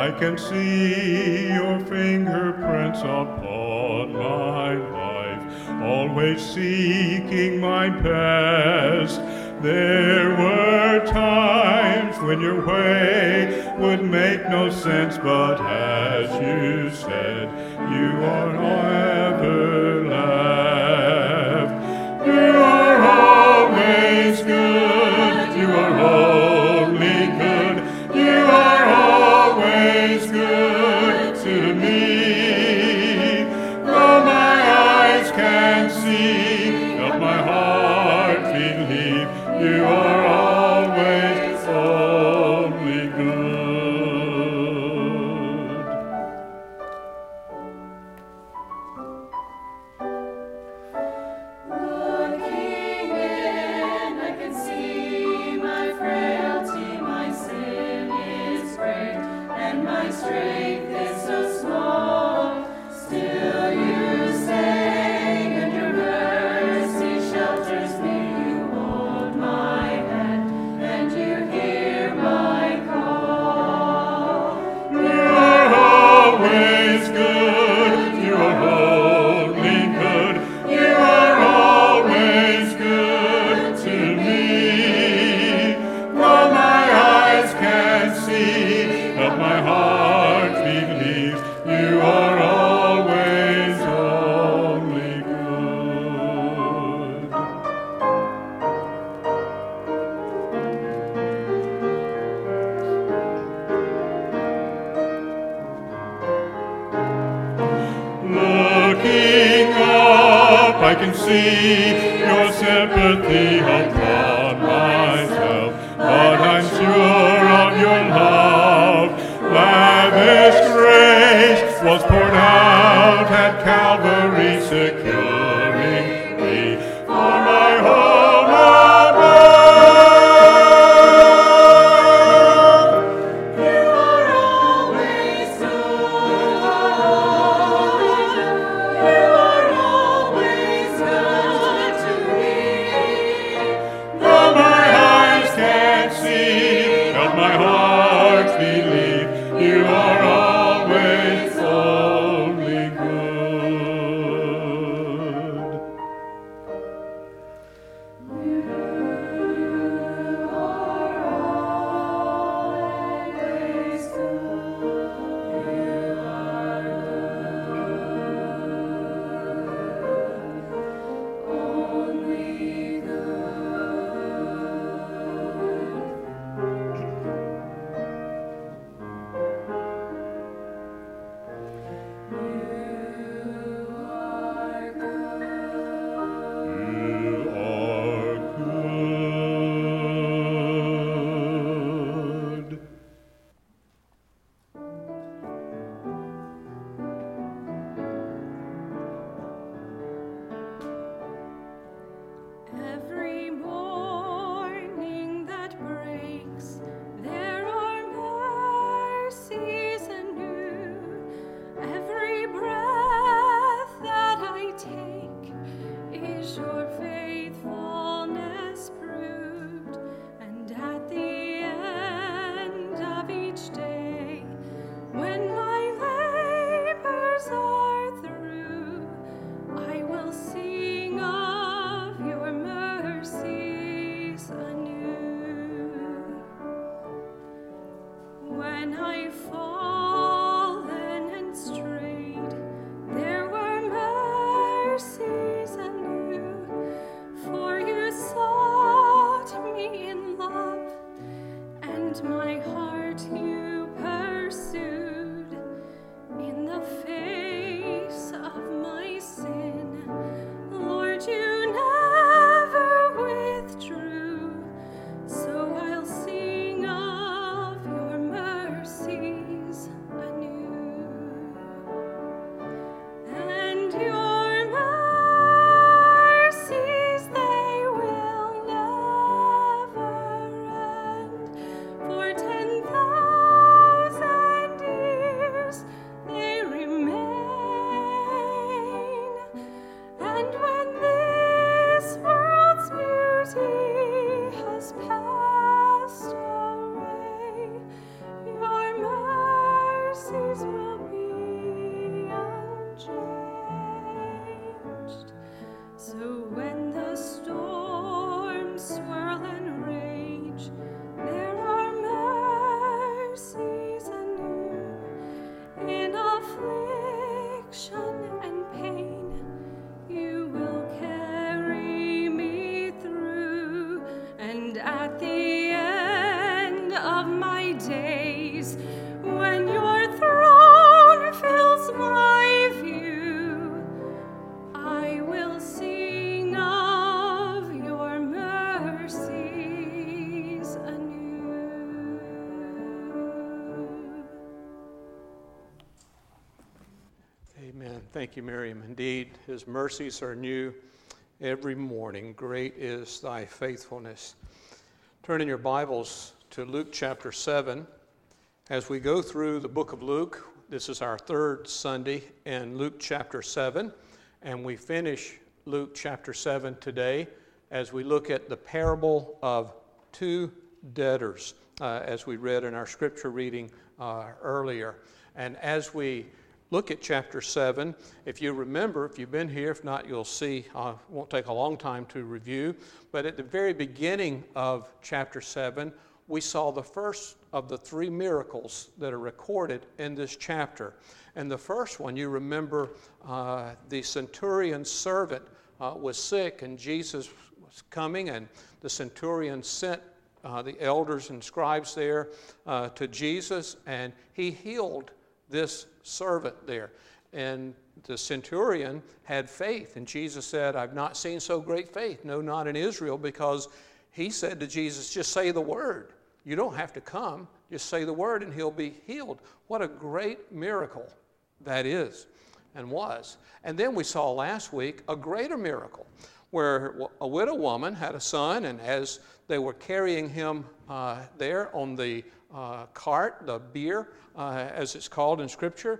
I can see your fingerprints upon my life, always seeking my best. There were times when your way would make no sense, but as you said, you are never left. You are always good, you are only good, you are always good to me. Though my eyes can't see, but my heart believe, you are always only good. Looking in, I can see my frailty, my sin is great, and my strength is so small. Still you say, and your mercy shelters me. You hold my hand, and you hear my call. You are always good, you are only good, you are always good to me. Though my eyes can't see, but my heart believes, you are always only good. Looking up, I can see your sympathy upon myself, but I'm sure of your love. Lavish grace was poured out at Calvary, securing me for my home above. You are always good. You are always good to me. Though my eyes can't see, but my heart believes, you are always only Thank you, Miriam. Indeed, his mercies are new every morning. Great is thy faithfulness. Turn in your Bibles to Luke chapter 7. As we go through the book of Luke, this is our third Sunday in Luke chapter 7, and we finish Luke chapter 7 today as we look at the parable of two debtors, as we read in our scripture reading earlier. And as we look at chapter 7, if you remember, if you've been here, if not, you'll see, it won't take a long time to review, but at the very beginning of chapter 7, we saw the first of the three miracles that are recorded in this chapter. And the first one, you remember, the centurion's servant was sick, and Jesus was coming, and the centurion sent the elders and scribes there to Jesus, and he healed this servant there. And the centurion had faith, and Jesus said, I've not seen so great faith, no, not in Israel, because he said to Jesus, just say the word. You don't have to come, just say the word and he'll be healed. What a great miracle that is and was. And then we saw last week a greater miracle where a widow woman had a son, and as they were carrying him there on the cart, the bier, as it's called in Scripture,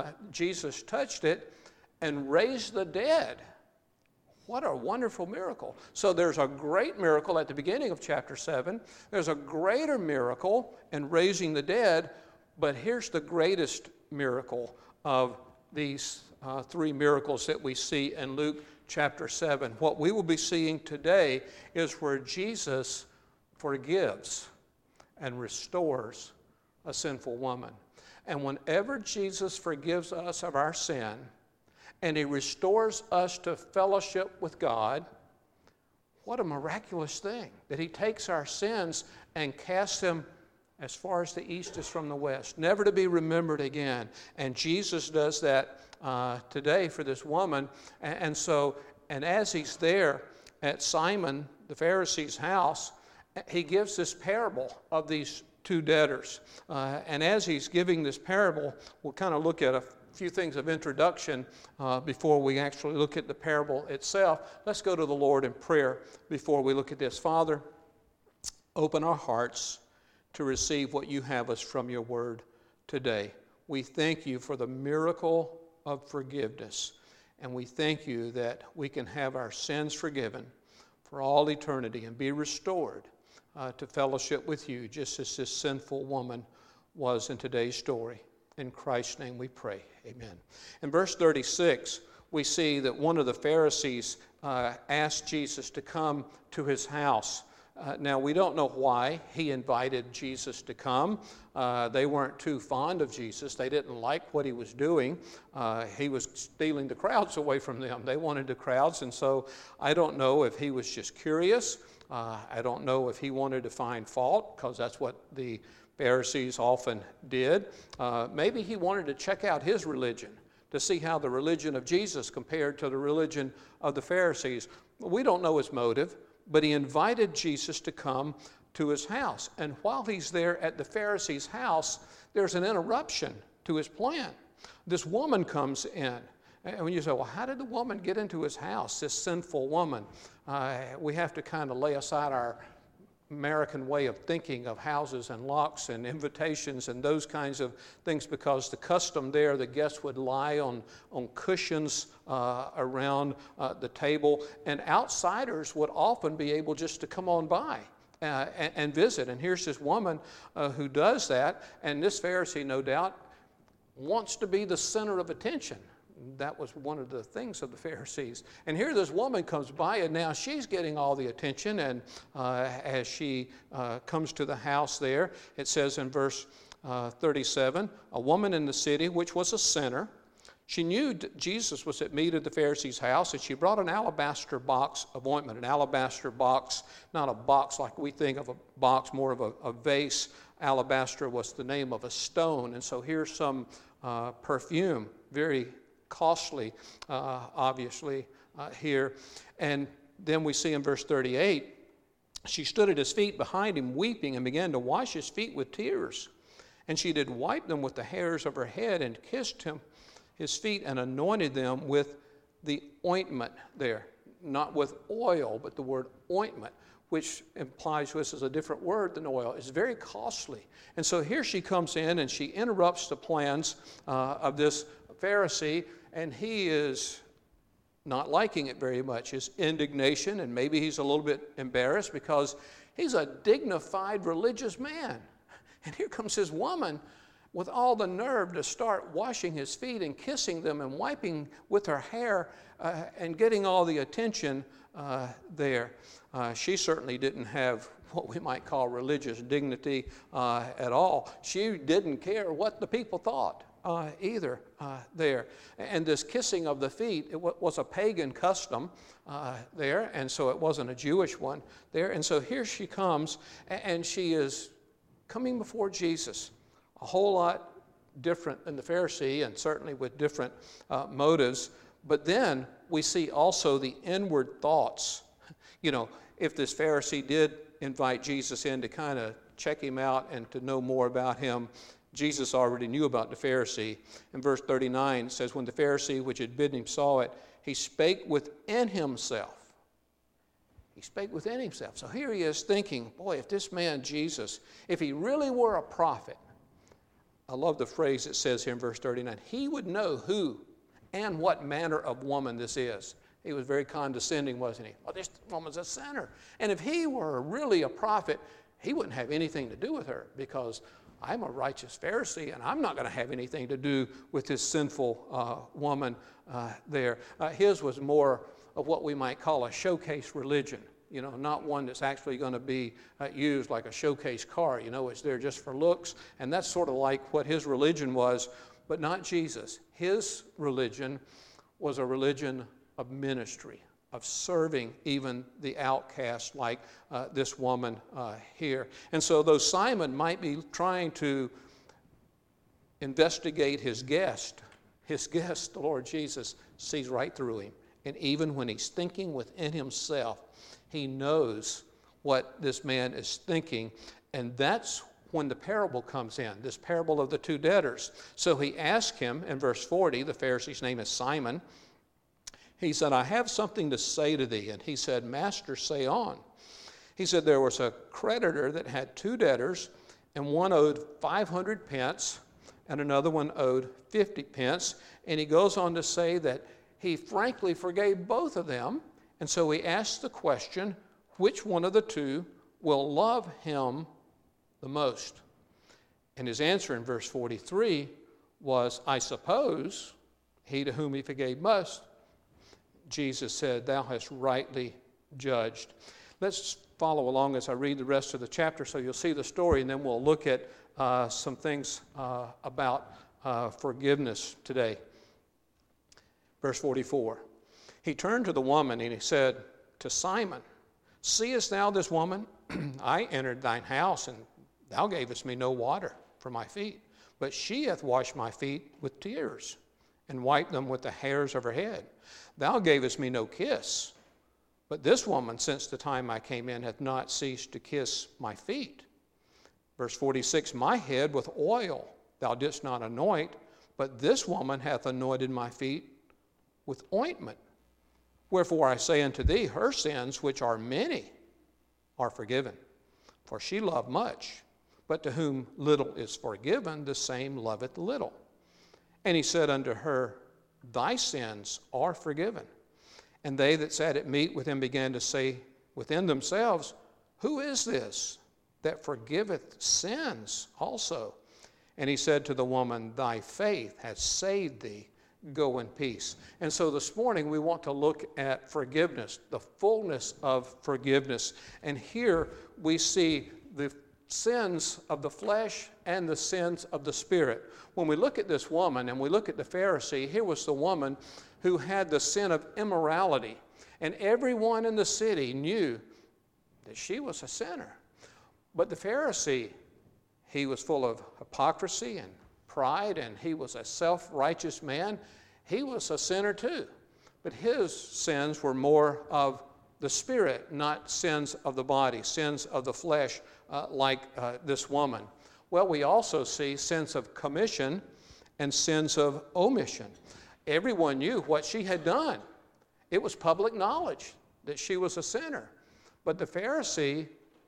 Jesus touched it and raised the dead. What a wonderful miracle. So there's a great miracle at the beginning of chapter 7. There's a greater miracle in raising the dead, but here's the greatest miracle of these three miracles that we see in Luke chapter 7. What we will be seeing today is where Jesus forgives and restores a sinful woman. And whenever Jesus forgives us of our sin and he restores us to fellowship with God, what a miraculous thing that he takes our sins and casts them as far as the east is from the west, never to be remembered again. And Jesus does that today for this woman. And as he's there at Simon the Pharisee's house, he gives this parable of these two debtors. And as he's giving this parable, we'll kind of look at a few things of introduction before we actually look at the parable itself. Let's go to the Lord in prayer before we look at this. Father, open our hearts to receive what you have us from your word today. We thank you for the miracle of forgiveness, and we thank you that we can have our sins forgiven for all eternity and be restored to fellowship with you, just as this sinful woman was in today's story. In Christ's name we pray. Amen. In verse 36, we see that one of the Pharisees asked Jesus to come to his house. Now, we don't know why he invited Jesus to come. They weren't too fond of Jesus. They didn't like what he was doing. He was stealing the crowds away from them. They wanted the crowds, and so I don't know if he was just curious. I don't know if he wanted to find fault, because that's what the Pharisees often did. Maybe he wanted to check out his religion to see how the religion of Jesus compared to the religion of the Pharisees. We don't know his motive, but he invited Jesus to come to his house. And while he's there at the Pharisee's house, there's an interruption to his plan. This woman comes in. And when you say, well, how did the woman get into his house, this sinful woman? We have to kind of lay aside our American way of thinking of houses and locks and invitations and those kinds of things, because the custom there, the guests would lie on cushions around the table, and outsiders would often be able just to come on by and visit. And here's this woman who does that, and this Pharisee, no doubt, wants to be the center of attention. That was one of the things of the Pharisees. And here this woman comes by, and now she's getting all the attention. And as she comes to the house there, it says in verse 37, a woman in the city, which was a sinner, she knew Jesus was at meat at the Pharisee's house, and she brought an alabaster box of ointment. An alabaster box, not a box like we think of a box, more of a vase. Alabaster was the name of a stone. And so here's some perfume, very costly, obviously, here. And then we see in verse 38, she stood at his feet behind him, weeping, and began to wash his feet with tears. And she did wipe them with the hairs of her head and kissed his feet and anointed them with the ointment there. Not with oil, but the word ointment, which implies this is a different word than oil. It's very costly. And so here she comes in and she interrupts the plans of this Pharisee, and he is not liking it very much. His indignation, and maybe he's a little bit embarrassed because he's a dignified religious man. And here comes this woman with all the nerve to start washing his feet and kissing them and wiping with her hair and getting all the attention there. She certainly didn't have what we might call religious dignity at all. She didn't care what the people thought either there. And this kissing of the feet, it was a pagan custom there, and so it wasn't a Jewish one there. And so here she comes, and she is coming before Jesus, a whole lot different than the Pharisee, and certainly with different motives. But then we see also the inward thoughts. You know, if this Pharisee did invite Jesus in to kind of check him out and to know more about him, Jesus already knew about the Pharisee. In verse 39, it says, when the Pharisee which had bidden him saw it, he spake within himself. He spake within himself. So here he is thinking, boy, if this man Jesus, if he really were a prophet, I love the phrase it says here in verse 39, he would know who and what manner of woman this is. He was very condescending, wasn't he? Well, this woman's a sinner. And if he were really a prophet, he wouldn't have anything to do with her, because I'm a righteous Pharisee, and I'm not going to have anything to do with this sinful woman there. His was more of what we might call a showcase religion. You know, not one that's actually going to be used like a showcase car. You know, it's there just for looks. And that's sort of like what his religion was, but not Jesus. His religion was a religion of ministry, of serving even the outcast like this woman here. And so though Simon might be trying to investigate his guest, the Lord Jesus, sees right through him. And even when he's thinking within himself, he knows what this man is thinking. And that's when the parable comes in, this parable of the two debtors. So he asked him in verse 40, the Pharisee's name is Simon. He said, I have something to say to thee. And he said, Master, say on. He said, there was a creditor that had two debtors, and one owed 500 pence, and another one owed 50 pence. And he goes on to say that he frankly forgave both of them. And so he asked the question, which one of the two will love him the most? And his answer in verse 43 was, I suppose he to whom he forgave most. Jesus said, thou hast rightly judged. Let's follow along as I read the rest of the chapter so you'll see the story, and then we'll look at some things about forgiveness today. Verse 44. He turned to the woman and he said to Simon, seest thou this woman? I entered thine house, and thou gavest me no water for my feet, but she hath washed my feet with tears, and wiped them with the hairs of her head. Thou gavest me no kiss, but this woman, since the time I came in, hath not ceased to kiss my feet. Verse 46, my head with oil thou didst not anoint, but this woman hath anointed my feet with ointment. Wherefore I say unto thee, her sins, which are many, are forgiven. For she loved much, but to whom little is forgiven, the same loveth little. And he said unto her, thy sins are forgiven. And they that sat at meat with him began to say within themselves, who is this that forgiveth sins also? And he said to the woman, thy faith hath saved thee. Go in peace. And so this morning we want to look at forgiveness, the fullness of forgiveness. And here we see the sins of the flesh and the sins of the spirit. When we look at this woman and we look at the Pharisee, here was the woman who had the sin of immorality. And everyone in the city knew that she was a sinner. But the Pharisee, he was full of hypocrisy and pride, and he was a self-righteous man. He was a sinner too. But his sins were more of the spirit, not sins of the body, sins of the flesh, like this woman. Well, we also see sins of commission and sins of omission. Everyone knew what she had done. It was public knowledge that she was a sinner. But the Pharisee,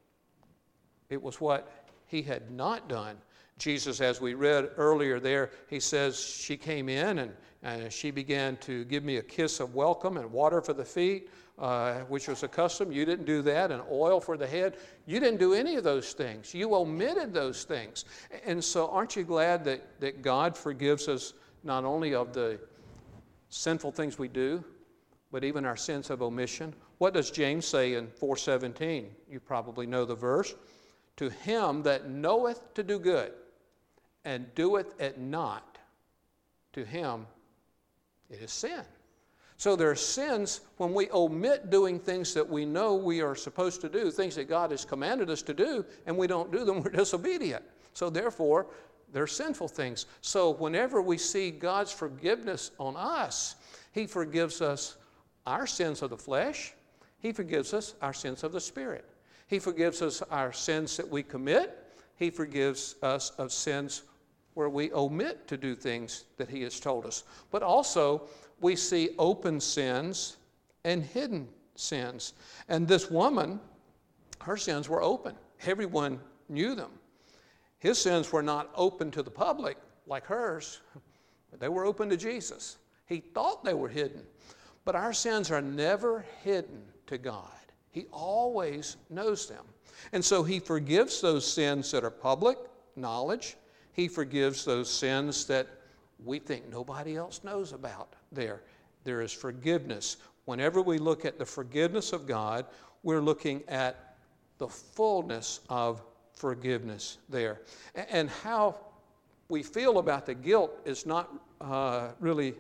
it was what he had not done. Jesus, as we read earlier there, he says she came in and she began to give me a kiss of welcome and water for the feet, which was a custom. You didn't do that, and oil for the head. You didn't do any of those things. You omitted those things. And so aren't you glad that God forgives us not only of the sinful things we do, but even our sins of omission? What does James say in 4:17? You probably know the verse. To him that knoweth to do good and doeth it not, to him it is sin. So there are sins when we omit doing things that we know we are supposed to do, things that God has commanded us to do, and we don't do them, we're disobedient. So therefore, they're sinful things. So whenever we see God's forgiveness on us, he forgives us our sins of the flesh. He forgives us our sins of the spirit. He forgives us our sins that we commit. He forgives us of sins where we omit to do things that he has told us. But also, we see open sins and hidden sins. And this woman, her sins were open. Everyone knew them. His sins were not open to the public like hers, but they were open to Jesus. He thought they were hidden. But our sins are never hidden to God. He always knows them. And so he forgives those sins that are public knowledge. He forgives those sins that we think nobody else knows about. There is forgiveness. Whenever we look at the forgiveness of God, we're looking at the fullness of forgiveness there. And how we feel about the guilt is not really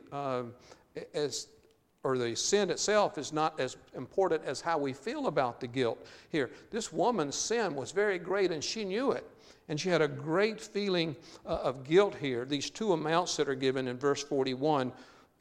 or the sin itself is not as important as how we feel about the guilt here. This woman's sin was very great, and she knew it. And she had a great feeling of guilt here. These two amounts that are given in verse 41,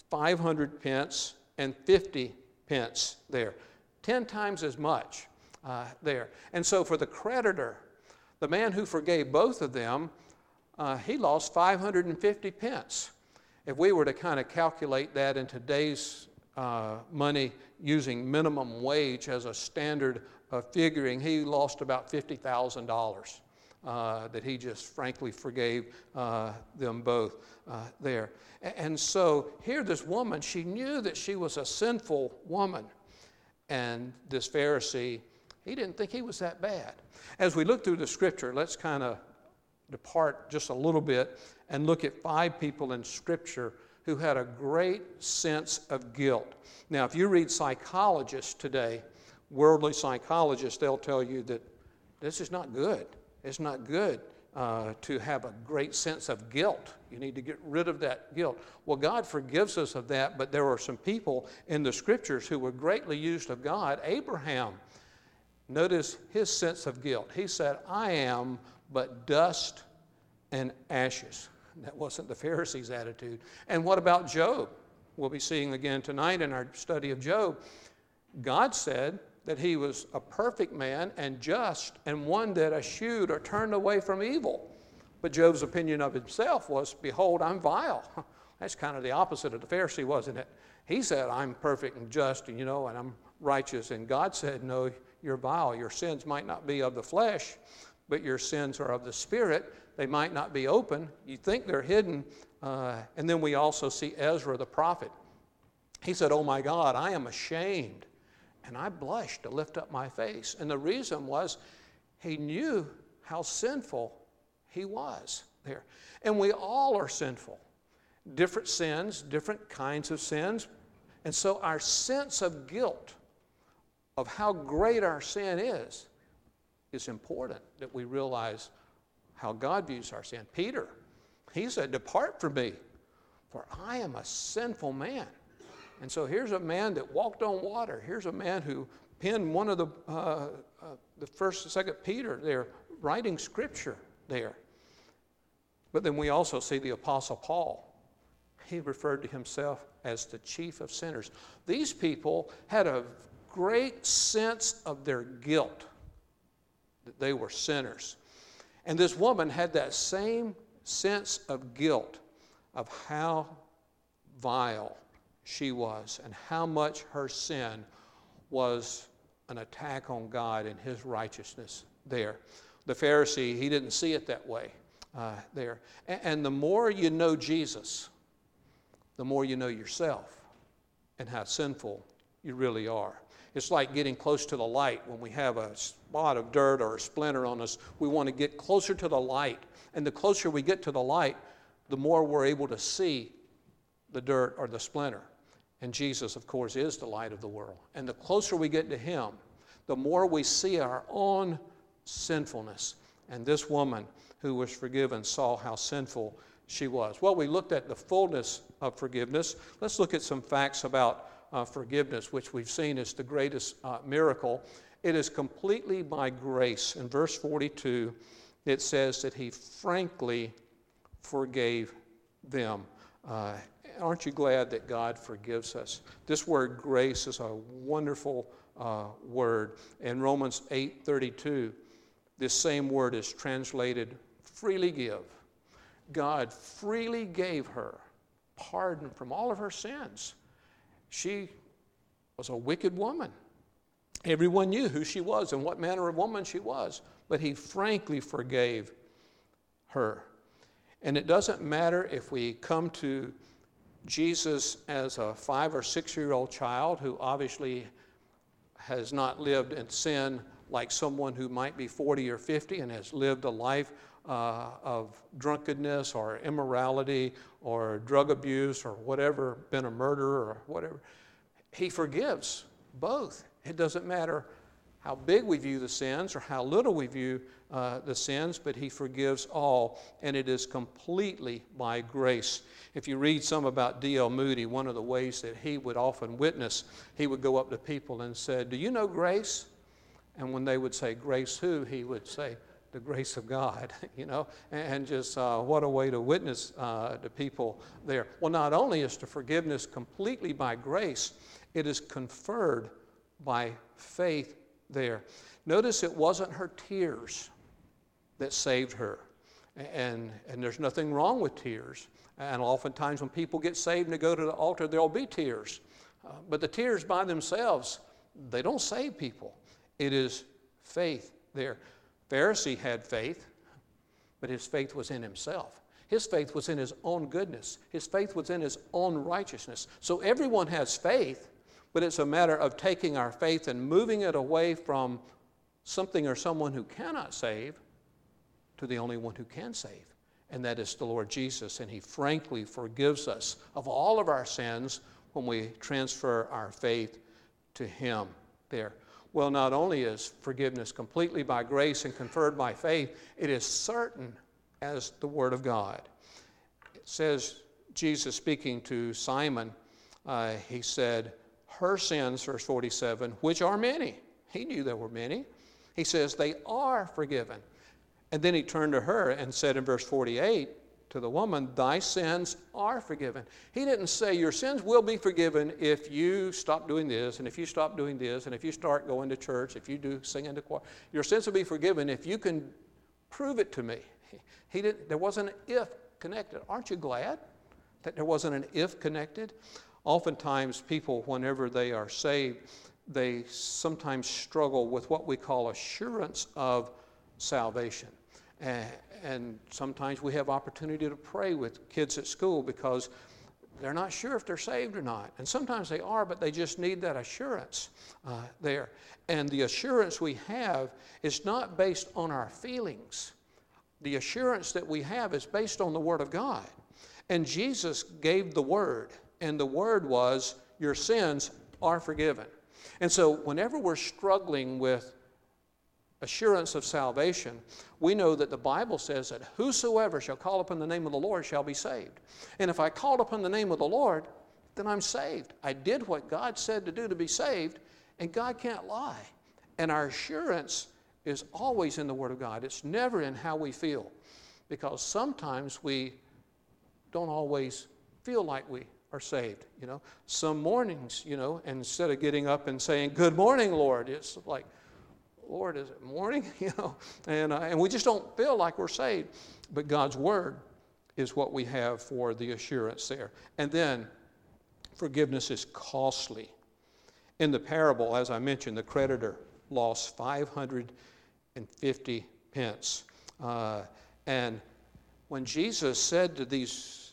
500 pence and 50 pence there. 10 times as much there. And so for the creditor, the man who forgave both of them, he lost 550 pence. If we were to kind of calculate that in today's money using minimum wage as a standard of figuring, he lost about $50,000 that he just frankly forgave them both there. And so here this woman, she knew that she was a sinful woman. And this Pharisee, he didn't think he was that bad. As we look through the scripture, let's kind of depart just a little bit and look at 5 people in scripture who had a great sense of guilt. Now, if you read psychologists today, worldly psychologists, they'll tell you that this is not good. It's not good to have a great sense of guilt. You need to get rid of that guilt. Well, God forgives us of that, but there were some people in the scriptures who were greatly used of God. Abraham, notice his sense of guilt. He said, I am but dust and ashes. That wasn't the Pharisees' attitude. And what about Job? We'll be seeing again tonight in our study of Job. God said that he was a perfect man and just and one that eschewed or turned away from evil. But Job's opinion of himself was, behold, I'm vile. That's kind of the opposite of the Pharisee, wasn't it? He said, I'm perfect and just, and I'm righteous. And God said, no, you're vile. Your sins might not be of the flesh, but your sins are of the Spirit. They might not be open. You think they're hidden. And then we also see Ezra the prophet. He said, oh my God, I am ashamed. And I blushed to lift up my face. And the reason was he knew how sinful he was there. And we all are sinful. Different sins, different kinds of sins. And so our sense of guilt, of how great our sin is important that we realize how God views our sin. Peter, he said, depart from me, for I am a sinful man. And so here's a man that walked on water. Here's a man who penned one of the 1st and 2nd Peter there, writing scripture there. But then we also see the Apostle Paul. He referred to himself as the chief of sinners. These people had a great sense of their guilt, that they were sinners. And this woman had that same sense of guilt of how vile she was and how much her sin was an attack on God and his righteousness there. The Pharisee, he didn't see it that way there. And the more you know Jesus, the more you know yourself and how sinful you really are. It's like getting close to the light. When we have a spot of dirt or a splinter on us, we want to get closer to the light. And the closer we get to the light, the more we're able to see the dirt or the splinter. And Jesus, of course, is the light of the world. And the closer we get to him, the more we see our own sinfulness. And this woman who was forgiven saw how sinful she was. Well, we looked at the fullness of forgiveness. Let's look at some facts about forgiveness, which we've seen is the greatest miracle. It is completely by grace. In verse 42, it says that he frankly forgave them. Aren't you glad that God forgives us? This word grace is a wonderful word. In Romans 8:32, this same word is translated freely give. God freely gave her pardon from all of her sins. She was a wicked woman. Everyone knew who she was and what manner of woman she was, but he frankly forgave her. And it doesn't matter if we come to Jesus as a 5 or 6 year old child who obviously has not lived in sin like someone who might be 40 or 50 and has lived a life of drunkenness or immorality or drug abuse or whatever, been a murderer or whatever. He forgives both. It doesn't matter how big we view the sins or how little we view the sins, but he forgives all, and it is completely by grace. If you read some about D.L. Moody, one of the ways that he would often witness, he would go up to people and say, "Do you know grace?" And when they would say, "Grace who?" he would say, "The grace of God," and just what a way to witness to people there. Well, not only is the forgiveness completely by grace, it is conferred by faith there. Notice it wasn't her tears that saved her. And there's nothing wrong with tears. And oftentimes when people get saved and they go to the altar, there'll be tears. But the tears by themselves, they don't save people. It is faith there. Pharisee had faith, but his faith was in himself. His faith was in his own goodness. His faith was in his own righteousness. So everyone has faith, but it's a matter of taking our faith and moving it away from something or someone who cannot save to the only one who can save, and that is the Lord Jesus. And he frankly forgives us of all of our sins when we transfer our faith to him there. Well, not only is forgiveness completely by grace and conferred by faith, it is certain as the Word of God. It says, Jesus speaking to Simon, he said, her sins, verse 47, which are many. He knew there were many. He says, they are forgiven. And then he turned to her and said in verse 48 to the woman, thy sins are forgiven. He didn't say your sins will be forgiven if you stop doing this, and if you stop doing this, and if you start going to church, if you do sing in the choir. Your sins will be forgiven if you can prove it to me. There wasn't an if connected. Aren't you glad that there wasn't an if connected? Oftentimes people, whenever they are saved, they sometimes struggle with what we call assurance of salvation. And sometimes we have opportunity to pray with kids at school because they're not sure if they're saved or not. And sometimes they are, but they just need that assurance there. And the assurance we have is not based on our feelings. The assurance that we have is based on the Word of God. And Jesus gave the Word, and the Word was, your sins are forgiven. And so whenever we're struggling with assurance of salvation, we know that the Bible says that whosoever shall call upon the name of the Lord shall be saved. And if I called upon the name of the Lord, then I'm saved. I did what God said to do to be saved, and God can't lie. And our assurance is always in the Word of God. It's never in how we feel, because sometimes we don't always feel like we are saved. Some mornings, instead of getting up and saying, good morning, Lord, it's like, Lord, is it morning? And we just don't feel like we're saved. But God's Word is what we have for the assurance there. And then forgiveness is costly. In the parable, as I mentioned, the creditor lost 550 pence. And when Jesus said to these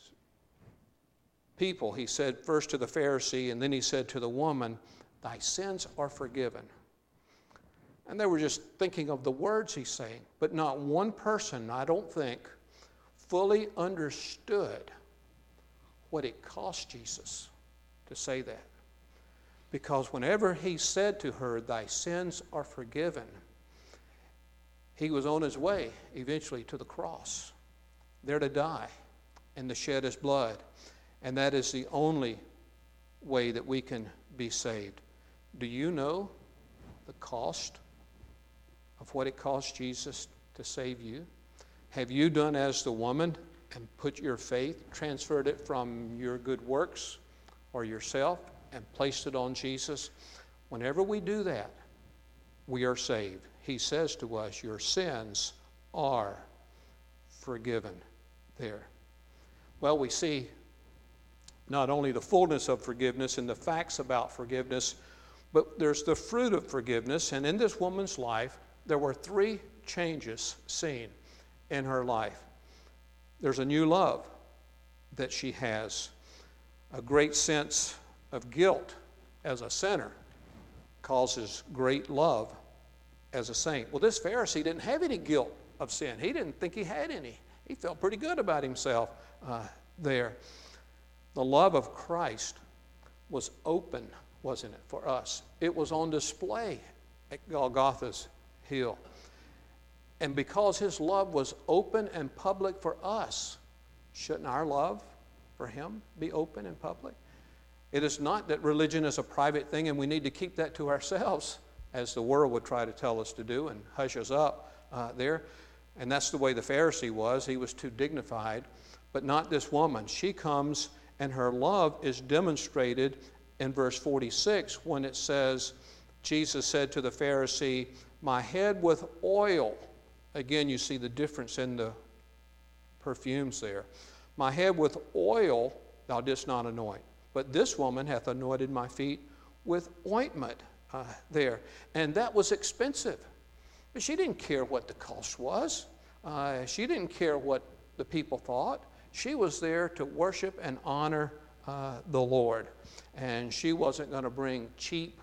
people, he said first to the Pharisee, and then he said to the woman, "Thy sins are forgiven." And they were just thinking of the words he's saying, but not one person, I don't think, fully understood what it cost Jesus to say that. Because whenever he said to her, "Thy sins are forgiven," he was on his way eventually to the cross, there to die and to shed his blood. And that is the only way that we can be saved. Do you know the cost of what it cost Jesus to save you? Have you done as the woman and put your faith, transferred it from your good works or yourself and placed it on Jesus? Whenever we do that, we are saved. He says to us, "Your sins are forgiven." There. Well, we see not only the fullness of forgiveness and the facts about forgiveness, but there's the fruit of forgiveness. And in this woman's life, there were 3 changes seen in her life. There's a new love that she has, a great sense of guilt as a sinner causes great love as a saint. Well, this Pharisee didn't have any guilt of sin. He didn't think he had any. He felt pretty good about himself there. The love of Christ was open, wasn't it, for us? It was on display at Golgotha's hill. And because his love was open and public for us, shouldn't our love for him be open and public? It is not that religion is a private thing and we need to keep that to ourselves, as the world would try to tell us to do and hush us up there. And that's the way the Pharisee was. He was too dignified. But not this woman. She comes and her love is demonstrated in verse 46 when it says, Jesus said to the Pharisee, "My head with oil." Again, you see the difference in the perfumes there. "My head with oil thou didst not anoint, but this woman hath anointed my feet with ointment." There. And that was expensive. But she didn't care what the cost was. She didn't care what the people thought. She was there to worship and honor the Lord. And she wasn't going to bring cheap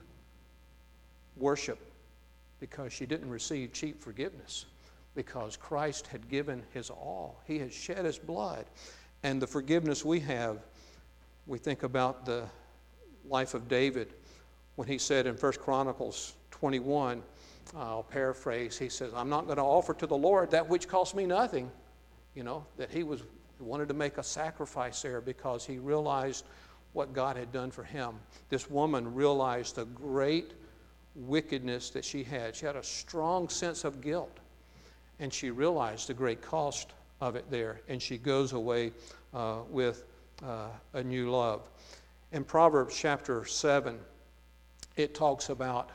worship because she didn't receive cheap forgiveness, because Christ had given his all. He had shed his blood. And the forgiveness we have, we think about the life of David when he said in 1 Chronicles 21, I'll paraphrase, he says, "I'm not going to offer to the Lord that which cost me nothing." You know, that he wanted to make a sacrifice there because he realized what God had done for him. This woman realized the great wickedness that she had. She had a strong sense of guilt, and she realized the great cost of it there, and she goes away with a new love. In Proverbs chapter 7, it talks about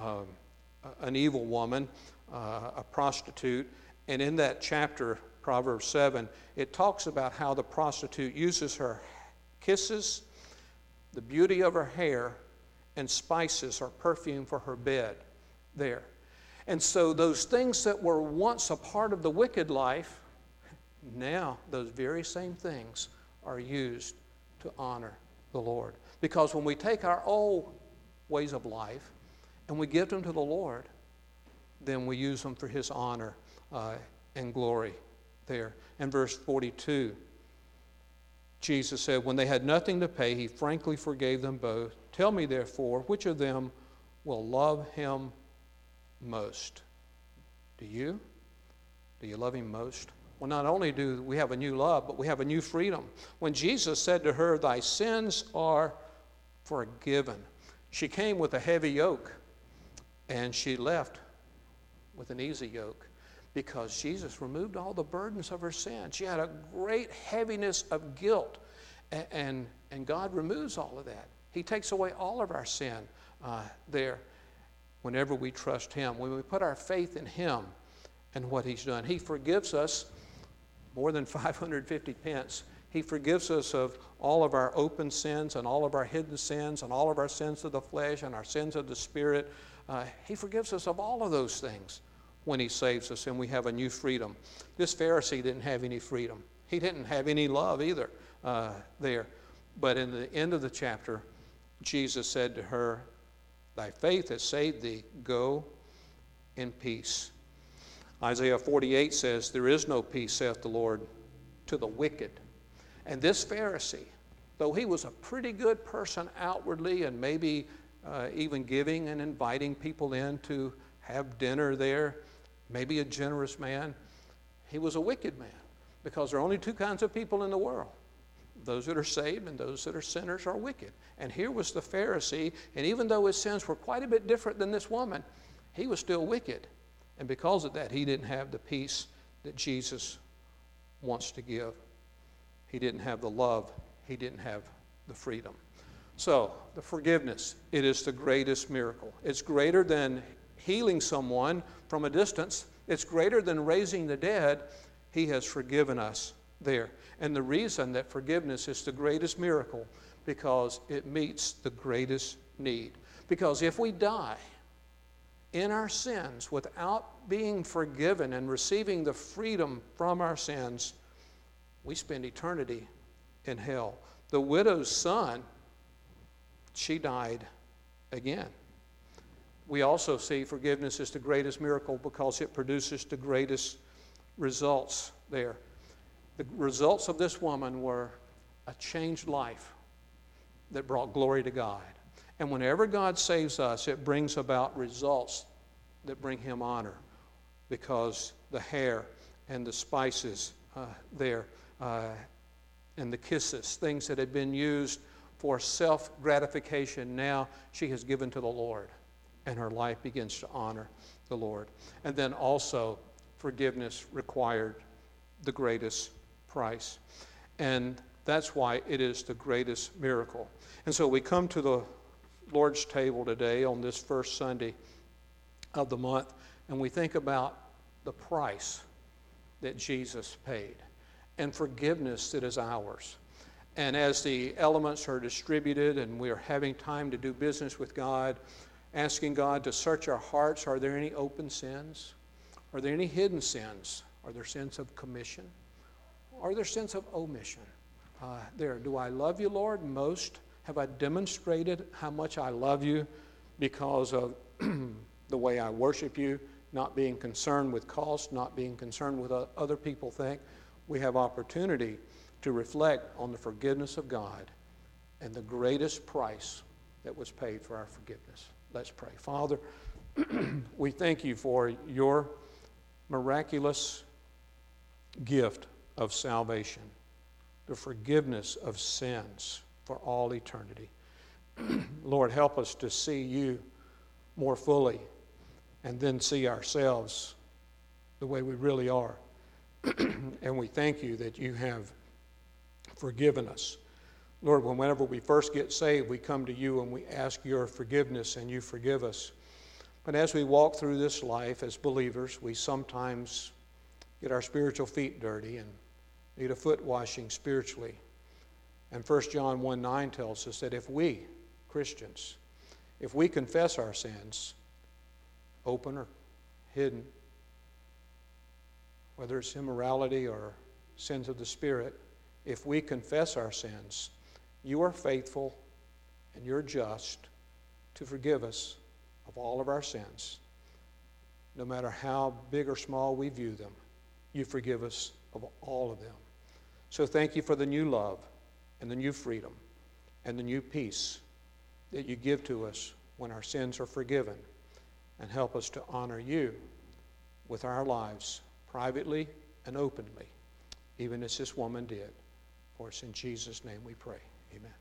an evil woman, a prostitute, and in that chapter, Proverbs 7, it talks about how the prostitute uses her kisses, the beauty of her hair, and spices or perfume for her bed there. And so those things that were once a part of the wicked life, now those very same things are used to honor the Lord. Because when we take our old ways of life and we give them to the Lord, then we use them for his honor and glory there. In verse 42, Jesus said, "When they had nothing to pay, he frankly forgave them both. Tell me, therefore, which of them will love him most?" Do you? Do you love him most? Well, not only do we have a new love, but we have a new freedom. When Jesus said to her, "Thy sins are forgiven," she came with a heavy yoke, and she left with an easy yoke because Jesus removed all the burdens of her sin. She had a great heaviness of guilt, and God removes all of that. He takes away all of our sin there whenever we trust him. When we put our faith in him and what he's done, he forgives us more than 550 pence. He forgives us of all of our open sins and all of our hidden sins and all of our sins of the flesh and our sins of the spirit. He forgives us of all of those things when he saves us, and we have a new freedom. This Pharisee didn't have any freedom. He didn't have any love either there. But in the end of the chapter, Jesus said to her, "Thy faith has saved thee. Go in peace." Isaiah 48 says, "There is no peace, saith the Lord, to the wicked." And this Pharisee, though he was a pretty good person outwardly and maybe even giving and inviting people in to have dinner there, maybe a generous man, he was a wicked man, because there are only two kinds of people in the world. Those that are saved and those that are sinners are wicked. And here was the Pharisee, and even though his sins were quite a bit different than this woman, he was still wicked. And because of that, he didn't have the peace that Jesus wants to give. He didn't have the love. He didn't have the freedom. So, the forgiveness, it is the greatest miracle. It's greater than healing someone from a distance. It's greater than raising the dead. He has forgiven us there. And the reason that forgiveness is the greatest miracle, because it meets the greatest need. Because if we die in our sins without being forgiven and receiving the freedom from our sins, we spend eternity in hell. The widow's son, she died again. We also see forgiveness is the greatest miracle because it produces the greatest results there. The results of this woman were a changed life that brought glory to God. And whenever God saves us, it brings about results that bring him honor, because the hair and the spices there and the kisses, things that had been used for self-gratification, now she has given to the Lord, and her life begins to honor the Lord. And then also, forgiveness required the greatest price. And that's why it is the greatest miracle. And so we come to the Lord's table today on this first Sunday of the month, and we think about the price that Jesus paid and forgiveness that is ours. And as the elements are distributed and we are having time to do business with God, asking God to search our hearts, are there any open sins? Are there any hidden sins? Are there sins of commission? Are there sins of omission? Do I love you, Lord, most? Have I demonstrated how much I love you because of the way I worship you, not being concerned with cost, not being concerned with what other people think? We have opportunity to reflect on the forgiveness of God and the greatest price that was paid for our forgiveness. Let's pray. Father, we thank you for your miraculous gift of salvation, the forgiveness of sins for all eternity. Lord, help us to see you more fully and then see ourselves the way we really are. And we thank you that you have forgiven us. Lord, whenever we first get saved, we come to you and we ask your forgiveness, and you forgive us. But as we walk through this life as believers, we sometimes get our spiritual feet dirty and need a foot washing spiritually. And 1 John 1:9 tells us that if we, Christians, if we confess our sins, open or hidden, whether it's immorality or sins of the Spirit, if we confess our sins, you are faithful and you're just to forgive us of all of our sins. No matter how big or small we view them, you forgive us of all of them. So thank you for the new love and the new freedom and the new peace that you give to us when our sins are forgiven, and help us to honor you with our lives privately and openly, even as this woman did. For it's in Jesus' name we pray. Amen.